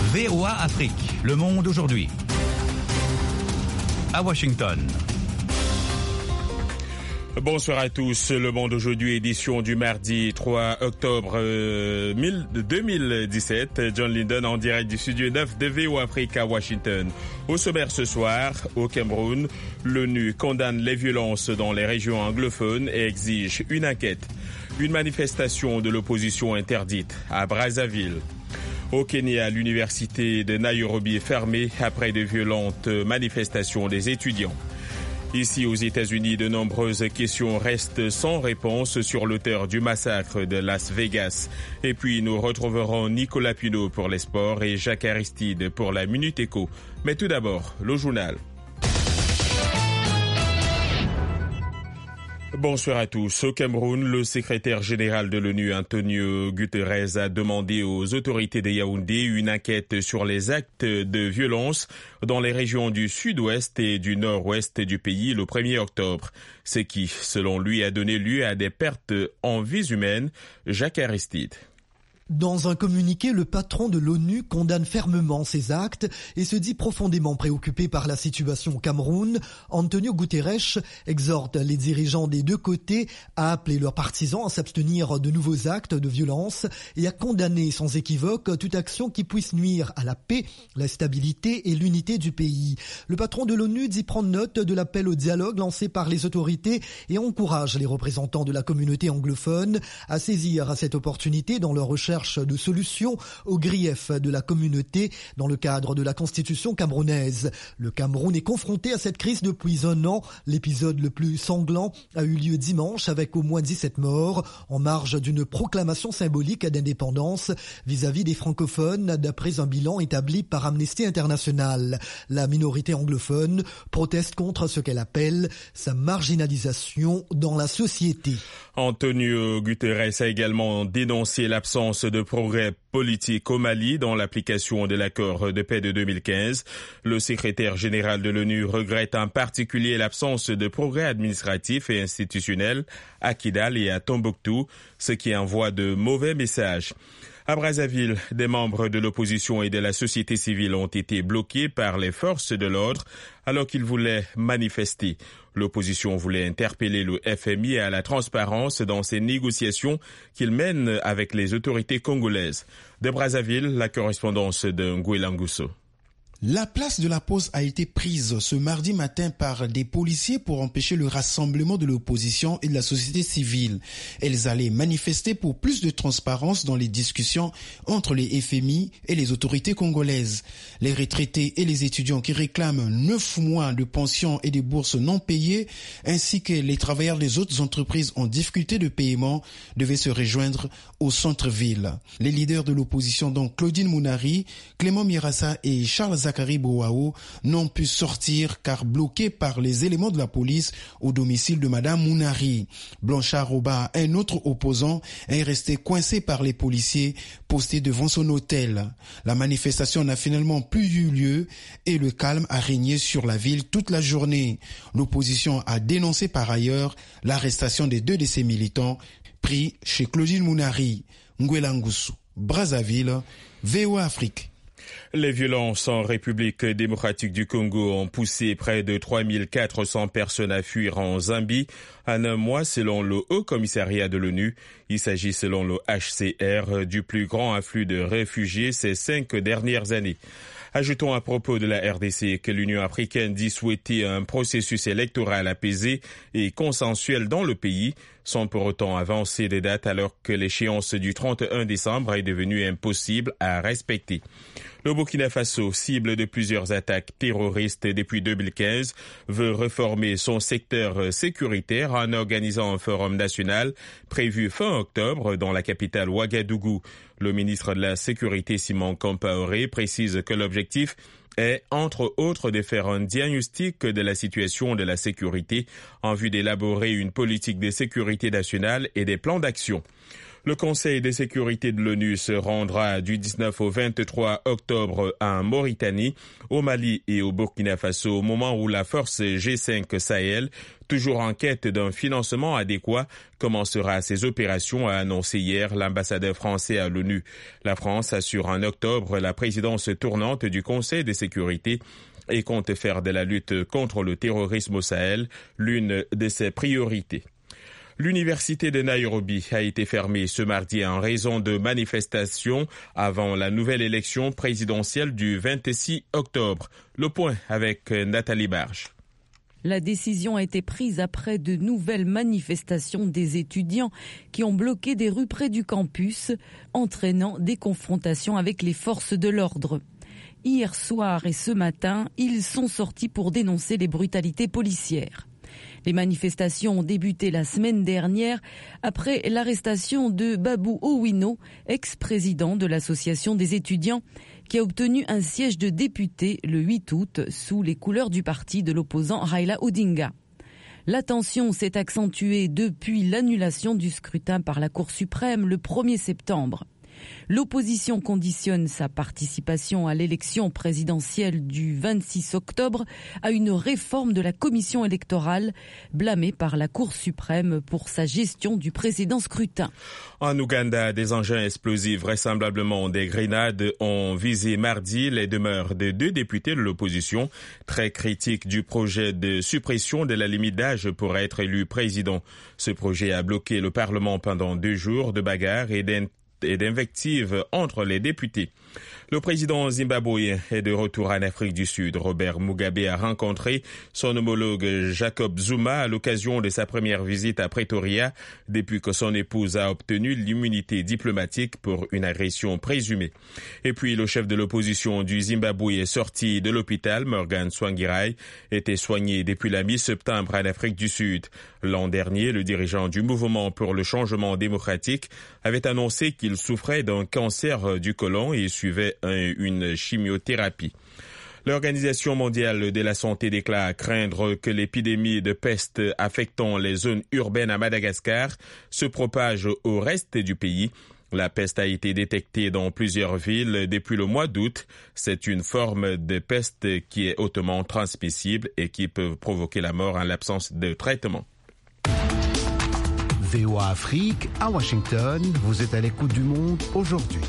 VOA Afrique, le monde aujourd'hui. À Washington. Bonsoir à tous. Le Monde aujourd'hui, édition du mardi 3 octobre 2017. John Linden en direct du studio 9 de VOA Afrique à Washington. Au sommaire ce soir, au Cameroun, l'ONU condamne les violences dans les régions anglophones et exige une enquête. Une manifestation de l'opposition interdite à Brazzaville. Au Kenya, l'université de Nairobi est fermée après de violentes manifestations des étudiants. Ici aux États-Unis, de nombreuses questions restent sans réponse sur l'auteur du massacre de Las Vegas. Et puis nous retrouverons Nicolas Pinault pour les sports et Jacques Aristide pour la Minute Éco. Mais tout d'abord, le journal. Bonsoir à tous. Au Cameroun, le secrétaire général de l'ONU, Antonio Guterres, a demandé aux autorités de Yaoundé une enquête sur les actes de violence dans les régions du sud-ouest et du nord-ouest du pays le 1er octobre. Ce qui, selon lui, a donné lieu à des pertes en vies humaines. Jacques Aristide. Dans un communiqué, le patron de l'ONU condamne fermement ces actes et se dit profondément préoccupé par la situation au Cameroun. Antonio Guterres exhorte les dirigeants des deux côtés à appeler leurs partisans à s'abstenir de nouveaux actes de violence et à condamner sans équivoque toute action qui puisse nuire à la paix, la stabilité et l'unité du pays. Le patron de l'ONU dit prendre note de l'appel au dialogue lancé par les autorités et encourage les représentants de la communauté anglophone à saisir cette opportunité dans leur recherche de solutions aux griefs de la communauté dans le cadre de la constitution camerounaise. Le Cameroun est confronté à cette crise depuis un an. L'épisode le plus sanglant a eu lieu dimanche avec au moins 17 morts en marge d'une proclamation symbolique d'indépendance vis-à-vis des francophones d'après un bilan établi par Amnesty International. La minorité anglophone proteste contre ce qu'elle appelle sa marginalisation dans la société. Antonio Guterres a également dénoncé l'absence de progrès politique au Mali dans l'application de l'accord de paix de 2015. Le secrétaire général de l'ONU regrette en particulier l'absence de progrès administratif et institutionnel à Kidal et à Tombouctou, ce qui envoie de mauvais messages. À Brazzaville, des membres de l'opposition et de la société civile ont été bloqués par les forces de l'ordre alors qu'ils voulaient manifester. L'opposition voulait interpeller le FMI à la transparence dans ses négociations qu'il mène avec les autorités congolaises. De Brazzaville, la correspondance de Nguela Ngusso. La place de la Pause a été prise ce mardi matin par des policiers pour empêcher le rassemblement de l'opposition et de la société civile. Elles allaient manifester pour plus de transparence dans les discussions entre les FMI et les autorités congolaises. Les retraités et les étudiants qui réclament 9 mois de pension et de bourses non payées, ainsi que les travailleurs des autres entreprises en difficulté de paiement, devaient se rejoindre au centre-ville. Les leaders de l'opposition, dont Claudine Mounari, Clément Mirassa et Charles Zachary Bouaou, n'ont pu sortir car bloqués par les éléments de la police au domicile de Madame Mounari. Blanchard Roba, un autre opposant, est resté coincé par les policiers postés devant son hôtel. La manifestation n'a finalement plus eu lieu et le calme a régné sur la ville toute la journée. L'opposition a dénoncé par ailleurs l'arrestation des 2 de ses militants pris chez Claudine Mounari. Nguela Ngusso, Brazzaville, VOA Afrique. Les violences en République démocratique du Congo ont poussé près de 3400 personnes à fuir en Zambie en un mois selon le Haut Commissariat de l'ONU. Il s'agit selon le HCR du plus grand afflux de réfugiés ces 5 dernières années. Ajoutons à propos de la RDC que l'Union africaine dit souhaiter un processus électoral apaisé et consensuel dans le pays, sans pour autant avancer des dates alors que l'échéance du 31 décembre est devenue impossible à respecter. Le Burkina Faso, cible de plusieurs attaques terroristes depuis 2015, veut réformer son secteur sécuritaire en organisant un forum national prévu fin octobre dans la capitale Ouagadougou. Le ministre de la Sécurité, Simon Compaoré, précise que l'objectif est, entre autres, de faire un diagnostic de la situation de la sécurité en vue d'élaborer une politique de sécurité nationale et des plans d'action. Le Conseil de sécurité de l'ONU se rendra du 19 au 23 octobre en Mauritanie, au Mali et au Burkina Faso, au moment où la force G5 Sahel, toujours en quête d'un financement adéquat, commencera ses opérations, a annoncé hier l'ambassadeur français à l'ONU. La France assure en octobre la présidence tournante du Conseil de sécurité et compte faire de la lutte contre le terrorisme au Sahel l'une de ses priorités. L'université de Nairobi a été fermée ce mardi en raison de manifestations avant la nouvelle élection présidentielle du 26 octobre. Le point avec Nathalie Barge. La décision a été prise après de nouvelles manifestations des étudiants qui ont bloqué des rues près du campus, entraînant des confrontations avec les forces de l'ordre. Hier soir et ce matin, ils sont sortis pour dénoncer les brutalités policières. Les manifestations ont débuté la semaine dernière après l'arrestation de Babou Owino, ex-président de l'association des étudiants, qui a obtenu un siège de député le 8 août sous les couleurs du parti de l'opposant Raila Odinga. La tension s'est accentuée depuis l'annulation du scrutin par la Cour suprême le 1er septembre. L'opposition conditionne sa participation à l'élection présidentielle du 26 octobre à une réforme de la commission électorale blâmée par la Cour suprême pour sa gestion du précédent scrutin. En Ouganda, des engins explosifs, vraisemblablement des grenades, ont visé mardi les demeures de 2 députés de l'opposition, très critiques du projet de suppression de la limite d'âge pour être élu président. Ce projet a bloqué le Parlement pendant 2 jours de bagarres et d'invectives entre les députés. Le président zimbabwéen est de retour en Afrique du Sud. Robert Mugabe a rencontré son homologue Jacob Zuma à l'occasion de sa première visite à Pretoria depuis que son épouse a obtenu l'immunité diplomatique pour une agression présumée. Et puis le chef de l'opposition du Zimbabwe est sorti de l'hôpital. Morgan Tsvangirai était soigné depuis la mi-septembre en Afrique du Sud. L'an dernier, le dirigeant du mouvement pour le changement démocratique avait annoncé qu'il souffrait d'un cancer du côlon et suivait une chimiothérapie. L'Organisation mondiale de la santé déclare craindre que l'épidémie de peste affectant les zones urbaines à Madagascar se propage au reste du pays. La peste a été détectée dans plusieurs villes depuis le mois d'août. C'est une forme de peste qui est hautement transmissible et qui peut provoquer la mort en l'absence de traitement. VOA Afrique, à Washington, vous êtes à l'écoute du monde aujourd'hui.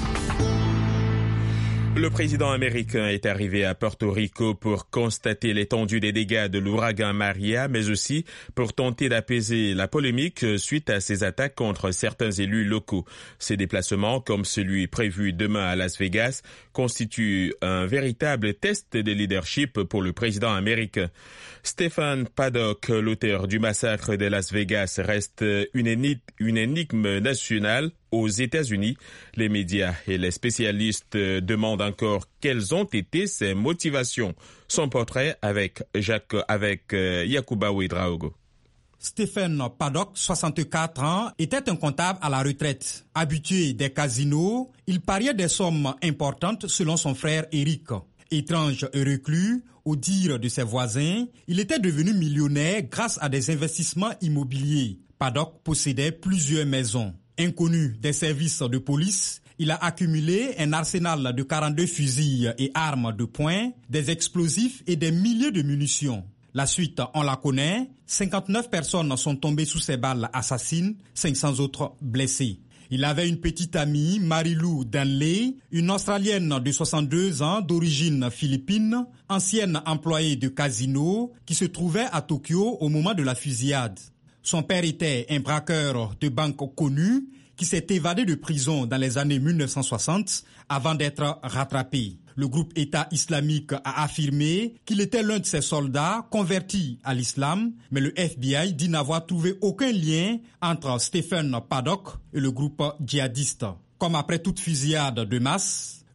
Le président américain est arrivé à Porto Rico pour constater l'étendue des dégâts de l'ouragan Maria, mais aussi pour tenter d'apaiser la polémique suite à ses attaques contre certains élus locaux. Ces déplacements, comme celui prévu demain à Las Vegas, constituent un véritable test de leadership pour le président américain. Stephen Paddock, l'auteur du massacre de Las Vegas, reste une énigme nationale aux États-Unis. Les médias et les spécialistes demandent encore quelles ont été ses motivations. Son portrait avec Yacouba Ouedraogo. Stephen Paddock, 64 ans, était un comptable à la retraite. Habitué des casinos, il pariait des sommes importantes selon son frère Eric. Étrange et reclus, au dire de ses voisins, il était devenu millionnaire grâce à des investissements immobiliers. Paddock possédait plusieurs maisons. Inconnu des services de police, il a accumulé un arsenal de 42 fusils et armes de poing, des explosifs et des milliers de munitions. La suite, on la connaît. 59 personnes sont tombées sous ses balles assassines, 500 autres blessées. Il avait une petite amie, Marilou Danley, une Australienne de 62 ans d'origine philippine, ancienne employée de casino, qui se trouvait à Tokyo au moment de la fusillade. Son père était un braqueur de banque connu qui s'est évadé de prison dans les années 1960 avant d'être rattrapé. Le groupe État islamique a affirmé qu'il était l'un de ses soldats convertis à l'islam, mais le FBI dit n'avoir trouvé aucun lien entre Stephen Paddock et le groupe djihadiste. Comme après toute fusillade de masse,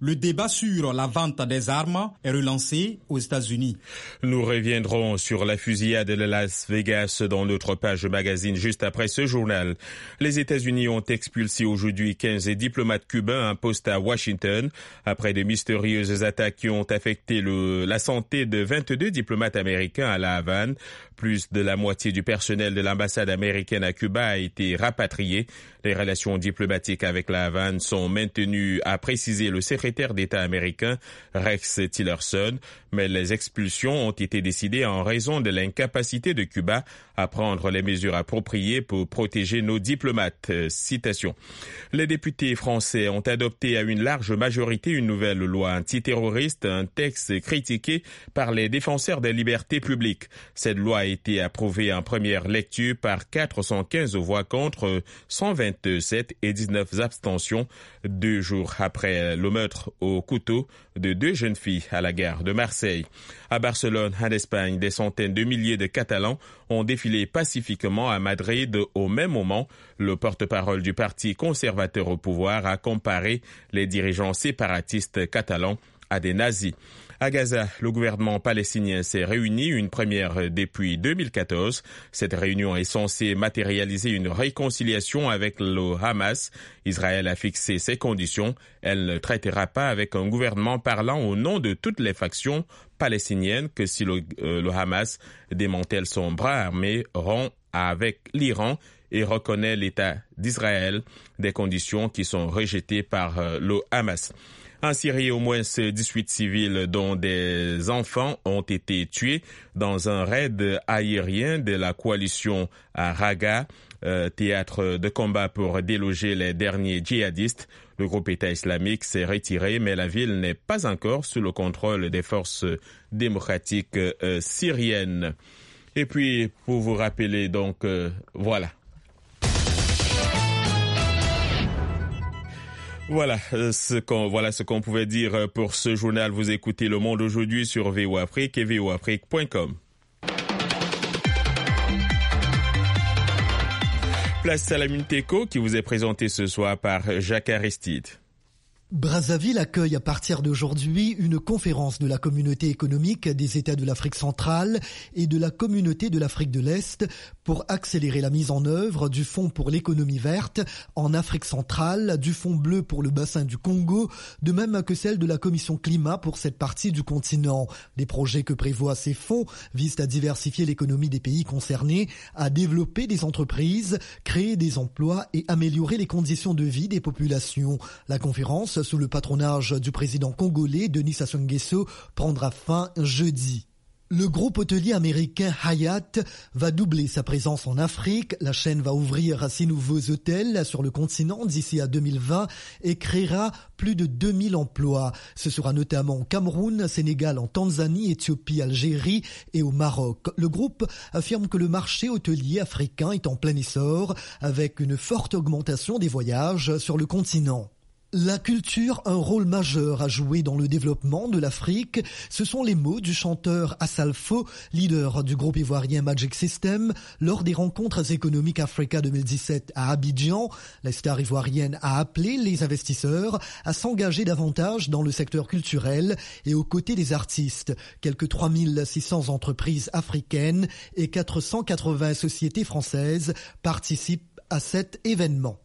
Le débat sur la vente des armes est relancé aux États-Unis. Nous reviendrons sur la fusillade de Las Vegas dans notre page magazine juste après ce journal. Les États-Unis ont expulsé aujourd'hui 15 diplomates cubains un poste à Washington après de mystérieuses attaques qui ont affecté la santé de 22 diplomates américains à La Havane. Plus de la moitié du personnel de l'ambassade américaine à Cuba a été rapatrié. Les relations diplomatiques avec La Havane sont maintenues, a précisé le secrétaire d'État américain Rex Tillerson, mais les expulsions ont été décidées en raison de l'incapacité de Cuba à prendre les mesures appropriées pour protéger nos diplomates. Citation. Les députés français ont adopté à une large majorité une nouvelle loi antiterroriste, un texte critiqué par les défenseurs des libertés publiques. Cette loi a été approuvée en première lecture par 415 voix contre 127 et 19 abstentions, 2 jours après le meurtre au couteau de 2 jeunes filles à la gare de Marseille. À Barcelone, en Espagne, des centaines de milliers de Catalans ont défilé pacifiquement à Madrid au même moment. Le porte-parole du parti conservateur au pouvoir a comparé les dirigeants séparatistes catalans à des nazis. À Gaza, le gouvernement palestinien s'est réuni, une première depuis 2014. Cette réunion est censée matérialiser une réconciliation avec le Hamas. Israël a fixé ses conditions. Elle ne traitera pas avec un gouvernement parlant au nom de toutes les factions palestiniennes que si le Hamas démantèle son bras armé, rompt avec l'Iran et reconnaît l'État d'Israël, des conditions qui sont rejetées par le Hamas. En Syrie, au moins 18 civils, dont des enfants, ont été tués dans un raid aérien de la coalition à Raqqa, théâtre de combat pour déloger les derniers djihadistes. Le groupe État islamique s'est retiré, mais la ville n'est pas encore sous le contrôle des forces démocratiques syriennes. Et puis, pour vous rappeler, donc, voilà ce qu'on pouvait dire pour ce journal. Vous écoutez Le Monde aujourd'hui sur VOA Afrique et voafrique.com. Place à la Minute Éco qui vous est présentée ce soir par Jacques Aristide. Brazzaville accueille à partir d'aujourd'hui une conférence de la communauté économique des États de l'Afrique centrale et de la communauté de l'Afrique de l'Est pour accélérer la mise en œuvre du Fonds pour l'économie verte en Afrique centrale, du Fonds bleu pour le bassin du Congo, de même que celle de la Commission climat pour cette partie du continent. Les projets que prévoient ces fonds visent à diversifier l'économie des pays concernés, à développer des entreprises, créer des emplois et améliorer les conditions de vie des populations. La conférence, sous le patronage du président congolais Denis Sassou Nguesso, prendra fin jeudi. Le groupe hôtelier américain Hyatt va doubler sa présence en Afrique. La chaîne va ouvrir 6 nouveaux hôtels sur le continent d'ici à 2020 et créera plus de 2000 emplois. Ce sera notamment au Cameroun, Sénégal, en Tanzanie, Éthiopie, Algérie et au Maroc. Le groupe affirme que le marché hôtelier africain est en plein essor avec une forte augmentation des voyages sur le continent. La culture a un rôle majeur à jouer dans le développement de l'Afrique. Ce sont les mots du chanteur Assalfo, leader du groupe ivoirien Magic System, lors des rencontres économiques Africa 2017 à Abidjan. La star ivoirienne a appelé les investisseurs à s'engager davantage dans le secteur culturel et aux côtés des artistes. Quelques 3600 entreprises africaines et 480 sociétés françaises participent à cet événement.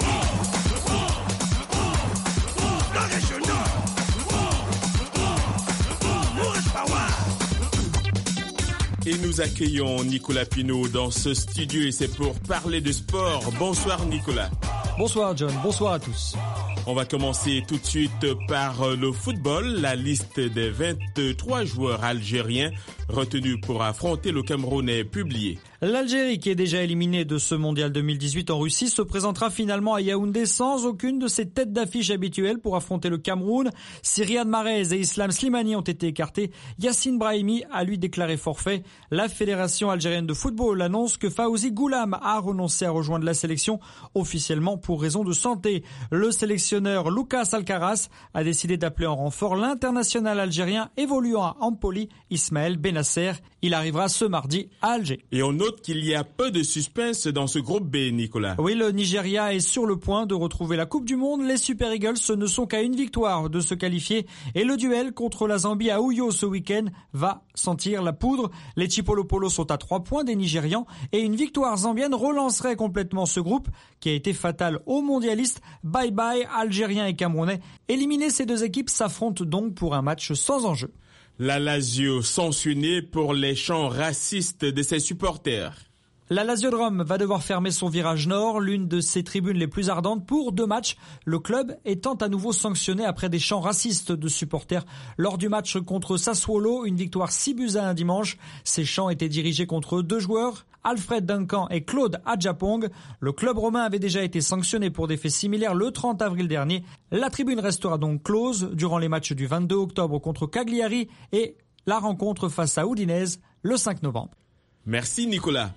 Et nous accueillons Nicolas Pinault dans ce studio et c'est pour parler de sport. Bonsoir Nicolas. Bonsoir John, bonsoir à tous. On va commencer tout de suite par le football. La liste des 23 joueurs algériens retenus pour affronter le Cameroun est publiée. L'Algérie, qui est déjà éliminée de ce mondial 2018 en Russie, se présentera finalement à Yaoundé sans aucune de ses têtes d'affiche habituelles pour affronter le Cameroun. Si Riyad Mahrez et Islam Slimani ont été écartés, Yassine Brahimi a lui déclaré forfait. La Fédération algérienne de football annonce que Fawzi Goulam a renoncé à rejoindre la sélection officiellement pour raison de santé. Le sélectionneur sélectionneur Lucas Alcaraz a décidé d'appeler en renfort l'international algérien évoluant à Empoli, Ismaël Benasser. Il arrivera ce mardi à Alger. Et on note qu'il y a peu de suspense dans ce groupe B, Nicolas. Oui, le Nigeria est sur le point de retrouver la Coupe du Monde. Les Super Eagles ne sont qu'à une victoire de se qualifier. Et le duel contre la Zambie à Uyo ce week-end va sentir la poudre. Les Chipolopolo sont à 3 points des Nigérians. Et une victoire zambienne relancerait complètement ce groupe qui a été fatal aux mondialistes. Bye bye, Algériens et Camerounais. Éliminés, ces deux équipes s'affrontent donc pour un match sans enjeu. La Lazio sanctionnée pour les chants racistes de ses supporters. La Lazio de Rome va devoir fermer son virage nord, l'une de ses tribunes les plus ardentes, pour 2 matchs. Le club étant à nouveau sanctionné après des chants racistes de supporters. Lors du match contre Sassuolo, une victoire 6-1 dimanche. Ces chants étaient dirigés contre 2 joueurs, Alfred Duncan et Claude Adjapong. Le club romain avait déjà été sanctionné pour des faits similaires le 30 avril dernier. La tribune restera donc close durant les matchs du 22 octobre contre Cagliari et la rencontre face à Udinese le 5 novembre. Merci Nicolas.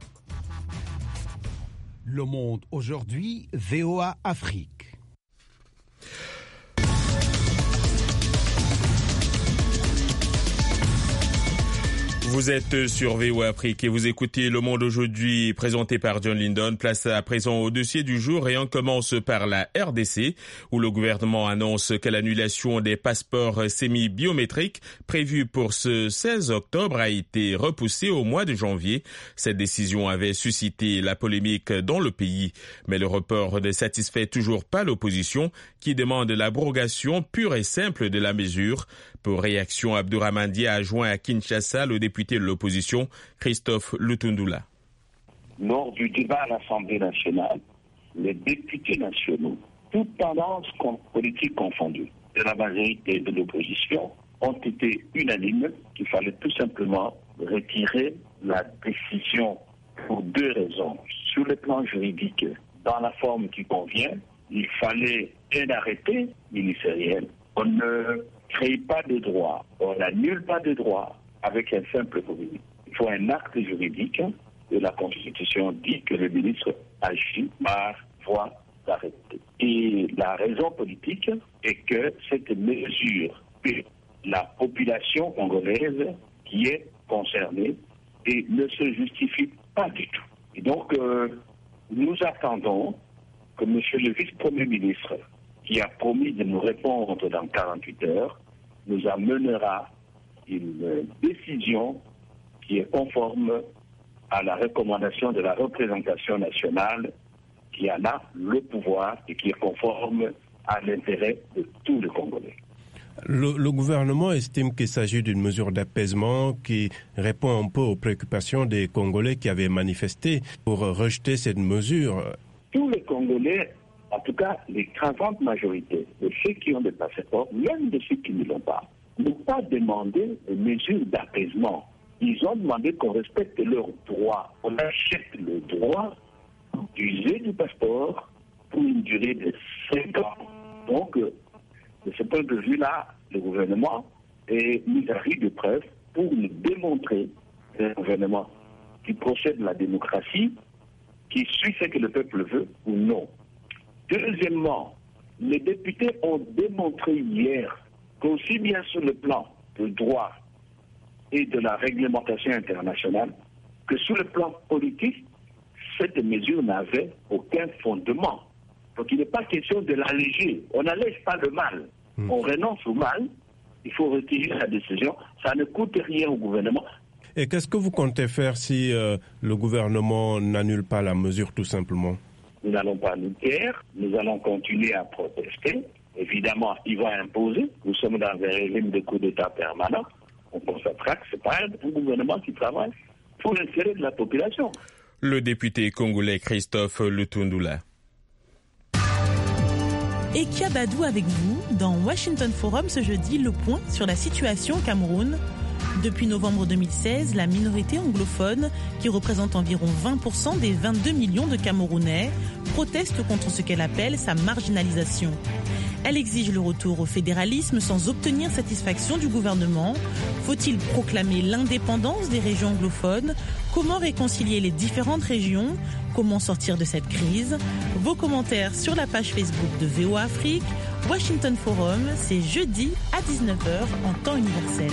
Le Monde aujourd'hui, VOA Afrique. Vous êtes sur VOA Afrique et vous écoutez Le Monde aujourd'hui, présenté par John Lindon. Place à présent au dossier du jour et on commence par la RDC, où le gouvernement annonce que l'annulation des passeports semi-biométriques prévue pour ce 16 octobre a été repoussée au mois de janvier. Cette décision avait suscité la polémique dans le pays, mais le report ne satisfait toujours pas l'opposition qui demande l'abrogation pure et simple de la mesure. Pour réaction, Abdourahmane Dia a joint à Kinshasa le député de l'opposition, Christophe Lutundula. Lors du débat à l'Assemblée nationale, les députés nationaux, toutes tendances politiques confondues, de la majorité et de l'opposition, ont été unanimes qu'il fallait tout simplement retirer la décision pour 2 raisons. Sur le plan juridique, dans la forme qui convient, il fallait un arrêté ministériel. On ne crée pas de droit, on n'annule pas de droit avec un simple communiqué. Il faut un acte juridique et la Constitution dit que le ministre agit par voie d'arrêté. Et la raison politique est que cette mesure est la population congolaise qui est concernée et ne se justifie pas du tout. Et donc, nous attendons que M. le vice-premier ministre, qui a promis de nous répondre dans 48 heures, nous amènera une décision qui est conforme à la recommandation de la représentation nationale qui en a le pouvoir et qui est conforme à l'intérêt de tous les Congolais. Le gouvernement estime qu'il s'agit d'une mesure d'apaisement qui répond un peu aux préoccupations des Congolais qui avaient manifesté pour rejeter cette mesure. Tous les Congolais, en tout cas l'écrasante majorité de ceux qui ont des passeports, même de ceux qui ne l'ont pas, n'ont pas demandé des mesures d'apaisement. Ils ont demandé qu'on respecte leurs droits. On achète le droit d'user du passeport pour une durée de 5 ans. Donc, de ce point de vue-là, le gouvernement est mis à riz de preuve pour nous démontrer que le gouvernement qui procède de la démocratie, qui suit ce que le peuple veut ou non. Deuxièmement, les députés ont démontré hier qu'aussi bien sur le plan du droit et de la réglementation internationale, que sur le plan politique, cette mesure n'avait aucun fondement. Donc il n'est pas question de l'alléger. On n'allège pas le mal. On renonce au mal. Il faut retirer la décision. Ça ne coûte rien au gouvernement. Et qu'est-ce que vous comptez faire si le gouvernement n'annule pas la mesure tout simplement? Nous n'allons pas nous taire. Nous allons continuer à protester. Évidemment, il va imposer. Nous sommes dans un régime de coup d'État permanent. On constatera que ce n'est pas un gouvernement qui travaille pour l'intérêt de la population. Le député congolais Christophe Lutundula. Et Kiabadou avec vous dans Washington Forum ce jeudi, le point sur la situation au Cameroun. Depuis novembre 2016, la minorité anglophone, qui représente environ 20% des 22 millions de Camerounais, proteste contre ce qu'elle appelle sa marginalisation. Elle exige le retour au fédéralisme sans obtenir satisfaction du gouvernement. Faut-il proclamer l'indépendance des régions anglophones? Comment réconcilier les différentes régions? Comment sortir de cette crise? Vos commentaires sur la page Facebook de VOA Afrique. Washington Forum, c'est jeudi à 19h en temps universel.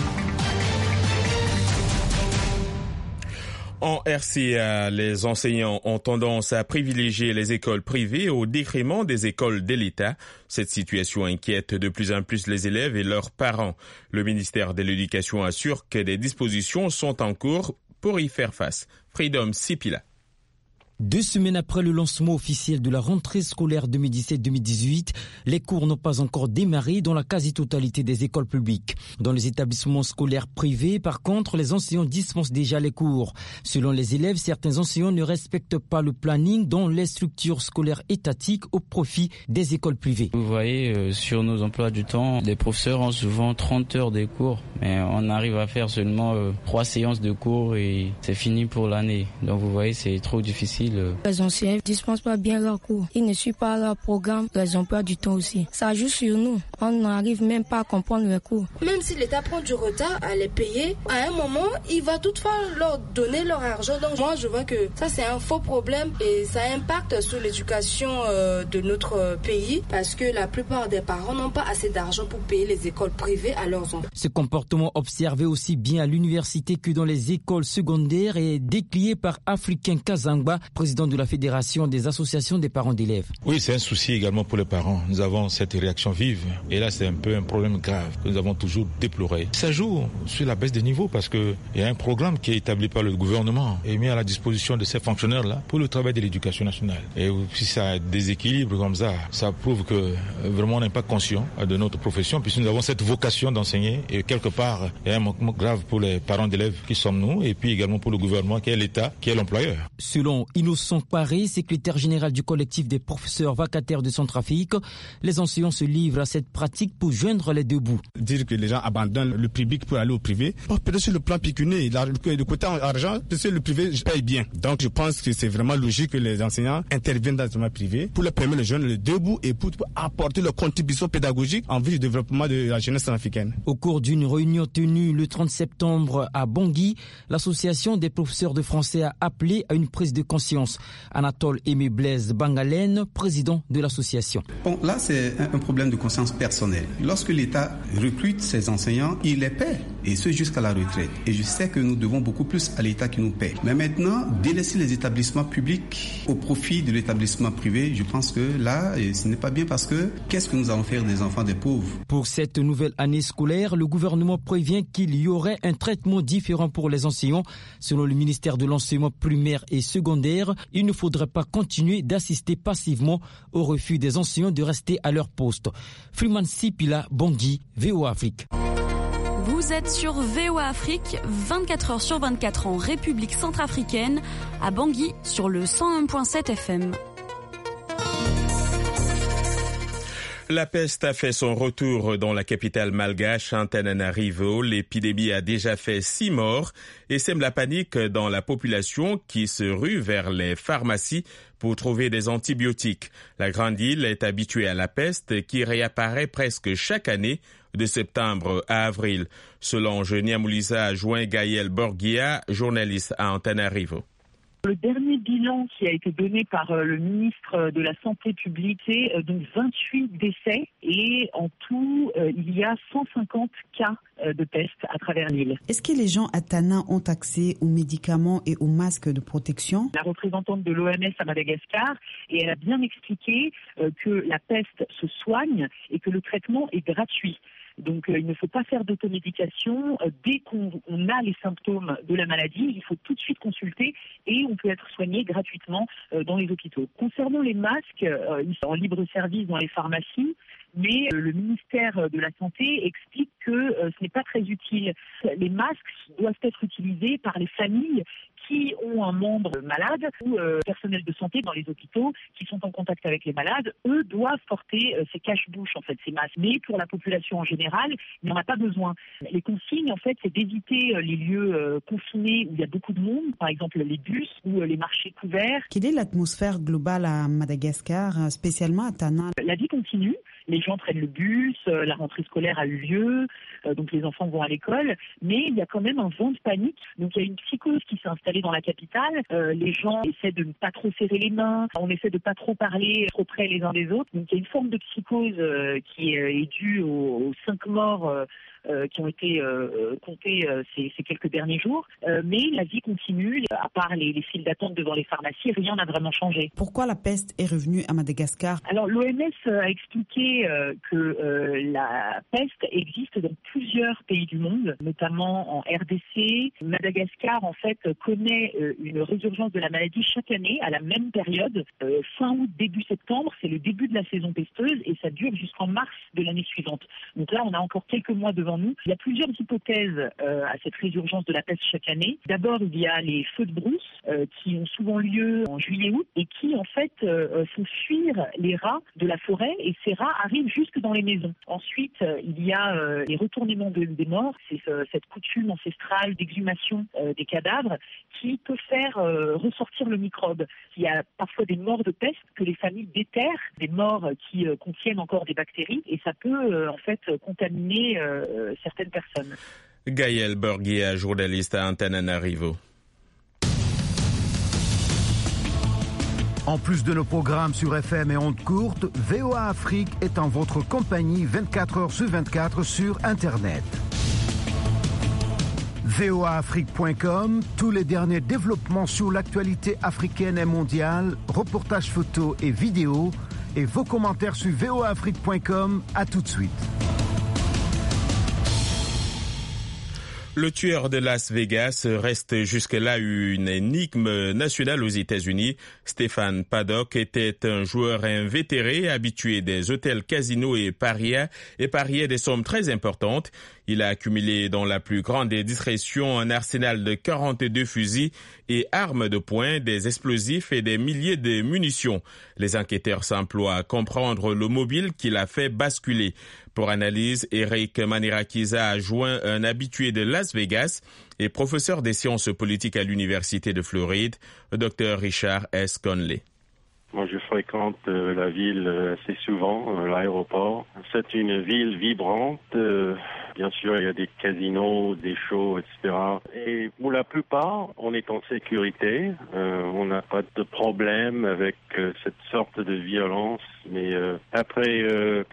En RCA, les enseignants ont tendance à privilégier les écoles privées au détriment des écoles de l'État. Cette situation inquiète de plus en plus les élèves et leurs parents. Le ministère de l'Éducation assure que des dispositions sont en cours pour y faire face. Freedom Sipila. 2 semaines après le lancement officiel de la rentrée scolaire 2017-2018, les cours n'ont pas encore démarré dans la quasi-totalité des écoles publiques. Dans les établissements scolaires privés, par contre, les enseignants dispensent déjà les cours. Selon les élèves, certains enseignants ne respectent pas le planning dans les structures scolaires étatiques au profit des écoles privées. Vous voyez, sur nos emplois du temps, les professeurs ont souvent 30 heures de cours, mais on arrive à faire seulement 3 séances de cours et c'est fini pour l'année. Donc vous voyez, c'est trop difficile. Les enseignants ne dispensent pas bien leurs cours. Ils ne suivent pas leur programme, les emplois du temps aussi. Ça joue sur nous. On n'arrive même pas à comprendre les cours. Même si l'État prend du retard à les payer, à un moment, il va toutefois leur donner leur argent. Donc moi, je vois que ça, c'est un faux problème et ça impacte sur l'éducation de notre pays parce que la plupart des parents n'ont pas assez d'argent pour payer les écoles privées à leurs enfants. Ce comportement observé aussi bien à l'université que dans les écoles secondaires est décrié par Africain Kazangba, président de la Fédération des associations des parents d'élèves. Oui, c'est un souci également pour les parents. Nous avons cette réaction vive et là c'est un peu un problème grave que nous avons toujours déploré. Ça joue sur la baisse des niveaux parce qu'il y a un programme qui est établi par le gouvernement et mis à la disposition de ces fonctionnaires-là pour le travail de l'éducation nationale. Et si ça déséquilibre comme ça prouve que vraiment on n'est pas conscient de notre profession puisque nous avons cette vocation d'enseigner et quelque part il y a un manquement grave pour les parents d'élèves qui sommes nous et puis également pour le gouvernement qui est l'État, qui est l'employeur. Selon Innocent Paré, secrétaire général du collectif des professeurs vacataires de Centrafrique, les enseignants se livrent à cette pratique pour joindre les deux bouts. Dire que les gens abandonnent le public pour aller au privé, peut-être sur le plan pécuniaire, le côté argent, peut-être le privé paye bien. Donc je pense que c'est vraiment logique que les enseignants interviennent dans le domaine privé pour leur permettre de joindre les deux bouts et pour apporter leur contribution pédagogique en vue du développement de la jeunesse africaine. Au cours d'une réunion tenue le 30 septembre à Bangui, l'association des professeurs de français a appelé à une prise de conscience. Anatole Aimé Blaise Bangalène, président de l'association. Bon, là, c'est un problème de conscience personnelle. Lorsque l'État recrute ses enseignants, il les paie, et ce jusqu'à la retraite. Et je sais que nous devons beaucoup plus à l'État qui nous paie. Mais maintenant, délaisser les établissements publics au profit de l'établissement privé, je pense que là, ce n'est pas bien parce que qu'est-ce que nous allons faire des enfants des pauvres? Pour cette nouvelle année scolaire, le gouvernement prévient qu'il y aurait un traitement différent pour les enseignants. Selon le ministère de l'enseignement primaire et secondaire, il ne faudrait pas continuer d'assister passivement au refus des enseignants de rester à leur poste. Freeman Sipila, Bangui, VOA Afrique. Vous êtes sur VOA Afrique, 24 heures sur 24 en République centrafricaine, à Bangui sur le 101.7 FM. La peste a fait son retour dans la capitale malgache, Antananarivo. L'épidémie a déjà fait 6 morts et sème la panique dans la population qui se rue vers les pharmacies pour trouver des antibiotiques. La grande île est habituée à la peste qui réapparaît presque chaque année de septembre à avril. Solange Niamoulisa joint Gaël Borgia, journaliste à Antananarivo. Le dernier bilan qui a été donné par le ministre de la Santé publique, c'est donc 28 décès et en tout, il y a 150 cas de peste à travers l'île. Est-ce que les gens à Tana ont accès aux médicaments et aux masques de protection? La représentante de l'OMS à Madagascar, et elle a bien expliqué que la peste se soigne et que le traitement est gratuit. Donc il ne faut pas faire d'automédication. Dès qu'on a les symptômes de la maladie, il faut tout de suite consulter et on peut être soigné gratuitement dans les hôpitaux. Concernant les masques, ils sont en libre service dans les pharmacies, mais le ministère de la Santé explique que ce n'est pas très utile. Les masques doivent être utilisés par les familles qui ont un membre malade ou personnel de santé dans les hôpitaux qui sont en contact avec les malades. Eux doivent porter ces cache-bouches, en fait, ces masques. Mais pour la population en général, il n'y en a pas besoin. Les consignes, en fait, c'est d'éviter les lieux confinés où il y a beaucoup de monde, par exemple les bus ou les marchés couverts. Quelle est l'atmosphère globale à Madagascar, spécialement à Tana? La vie continue. les gens prennent le bus, la rentrée scolaire a eu lieu, donc les enfants vont à l'école, mais il y a quand même un vent de panique. Donc il y a une psychose qui s'est installée dans la capitale. Les gens essaient de ne pas trop serrer les mains, on essaie de pas trop parler trop près les uns des autres. Donc il y a une forme de psychose qui est due aux 5 morts qui ont été comptés ces quelques derniers jours. Mais la vie continue, à part les files d'attente devant les pharmacies, rien n'a vraiment changé. Pourquoi la peste est revenue à Madagascar? Alors l'OMS a expliqué que la peste existe dans plusieurs pays du monde, notamment en RDC. Madagascar, en fait, connaît une résurgence de la maladie chaque année à la même période, fin août, début septembre. C'est le début de la saison pesteuse et ça dure jusqu'en mars de l'année suivante. Donc là, on a encore quelques mois devant nous. Il y a plusieurs hypothèses à cette résurgence de la peste chaque année. D'abord, il y a les feux de brousse qui ont souvent lieu en juillet-août et qui, en fait, font fuir les rats de la forêt et ces rats arrivent jusque dans les maisons. Ensuite, il y a les retournements des morts. C'est cette coutume ancestrale d'exhumation des cadavres qui peut faire ressortir le microbe. Il y a parfois des morts de peste que les familles déterrent, des morts qui contiennent encore des bactéries et ça peut en fait contaminer certaines personnes. Gaël Borguia, journaliste à Antananarivo. En plus de nos programmes sur FM et ondes courtes, VOA Afrique est en votre compagnie 24 heures sur 24 sur Internet. voaafrique.com, tous les derniers développements sur l'actualité africaine et mondiale, reportages photos et vidéos, et vos commentaires sur voaafrique.com. À tout de suite. Le tueur de Las Vegas reste jusque-là une énigme nationale aux États-Unis. Stéphane Paddock était un joueur invétéré, habitué des hôtels casinos et pariait des sommes très importantes. Il a accumulé dans la plus grande des discrétions un arsenal de 42 fusils et armes de poing, des explosifs et des milliers de munitions. Les enquêteurs s'emploient à comprendre le mobile qui l'a fait basculer. Pour analyse, Eric Manirakiza a joint un habitué de Las Vegas et professeur des sciences politiques à l'Université de Floride, Dr Richard S. Conley. Moi, je fréquente la ville assez souvent, l'aéroport. C'est une ville vibrante. Bien sûr, il y a des casinos, des shows, etc. Et pour la plupart, on est en sécurité. On n'a pas de problème avec cette sorte de violence. Mais après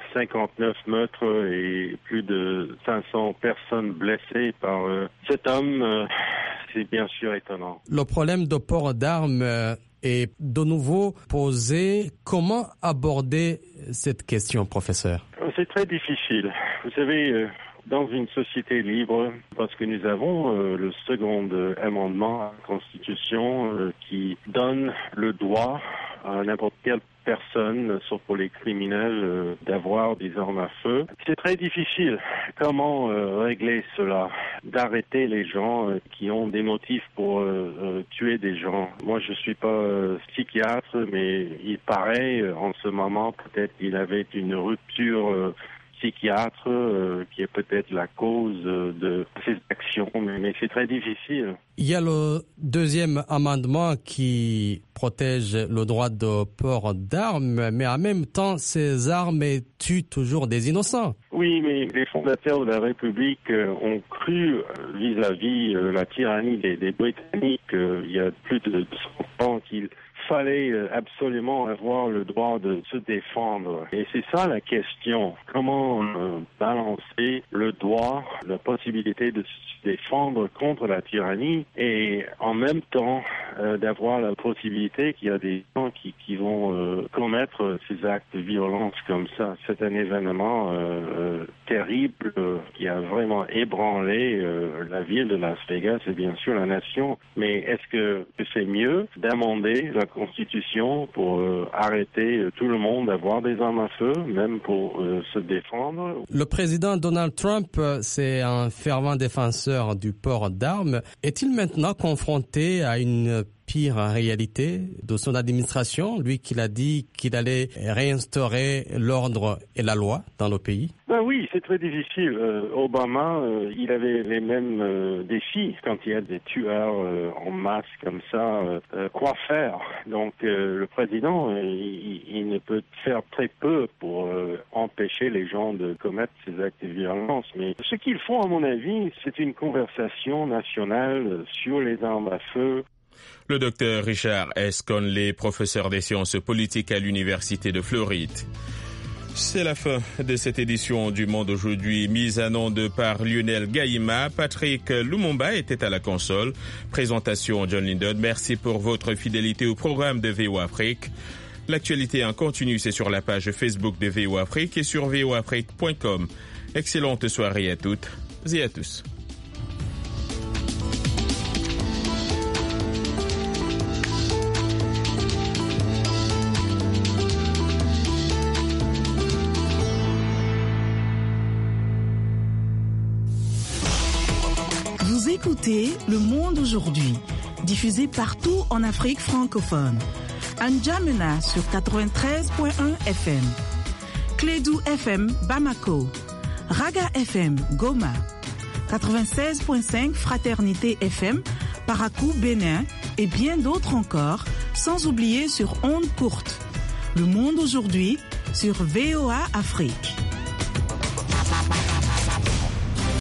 59 meurtres et plus de 500 personnes blessées par cet homme, c'est bien sûr étonnant. Le problème de port d'armes est de nouveau posé. Comment aborder cette question, professeur? C'est très difficile. Vous savez, dans une société libre, parce que nous avons le second amendement à la Constitution qui donne le droit à n'importe quelle personne, sauf pour les criminels, d'avoir des armes à feu. C'est très difficile. Comment régler cela? D'arrêter les gens qui ont des motifs pour tuer des gens. Moi, je suis pas psychiatre, mais il paraît en ce moment peut-être qu'il avait une rupture psychiatre qui est peut-être la cause de ces actions, mais c'est très difficile. Il y a le deuxième amendement qui protège le droit de port d'armes, mais en même temps, ces armes tuent toujours des innocents. Oui, mais les fondateurs de la République ont cru vis-à-vis la tyrannie des Britanniques il y a plus de 100 ans qu'il fallait absolument avoir le droit de se défendre. Et c'est ça la question. Comment balancer le droit, la possibilité de se défendre contre la tyrannie et en même temps d'avoir la possibilité qu'il y a des gens qui vont commettre ces actes de violence comme ça. C'est un événement terrible qui a vraiment ébranlé la ville de Las Vegas et bien sûr la nation. Mais est-ce que c'est mieux d'amender la Constitution pour arrêter tout le monde d'avoir des armes à feu, même pour se défendre? Le président Donald Trump, c'est un fervent défenseur du port d'armes. Est-il maintenant confronté à une pire réalité de son administration, lui qui a dit qu'il allait réinstaurer l'ordre et la loi dans le pays? Ben oui, c'est très difficile. Obama, il avait les mêmes défis quand il y a des tueurs en masse comme ça. Quoi faire? Donc le président, il ne peut faire très peu pour empêcher les gens de commettre ces actes de violence. Mais ce qu'il faut, à mon avis, c'est une conversation nationale sur les armes à feu. Le docteur Richard S. Conley, professeur des sciences politiques à l'Université de Floride. C'est la fin de cette édition du Monde aujourd'hui, mise en onde par Lionel Gaïma. Patrick Lumumba était à la console. Présentation John Lindon. Merci pour votre fidélité au programme de VOA Afrique. L'actualité en continu, c'est sur la page Facebook de VOA Afrique et sur voafrique.com. Excellente soirée à toutes et à tous. Vous écoutez Le Monde aujourd'hui, diffusé partout en Afrique francophone. N'Djamena sur 93.1 FM, Clédou FM Bamako, Raga FM Goma, 96.5 Fraternité FM Parakou Bénin et bien d'autres encore, sans oublier sur ondes courtes. Le Monde aujourd'hui sur VOA Afrique.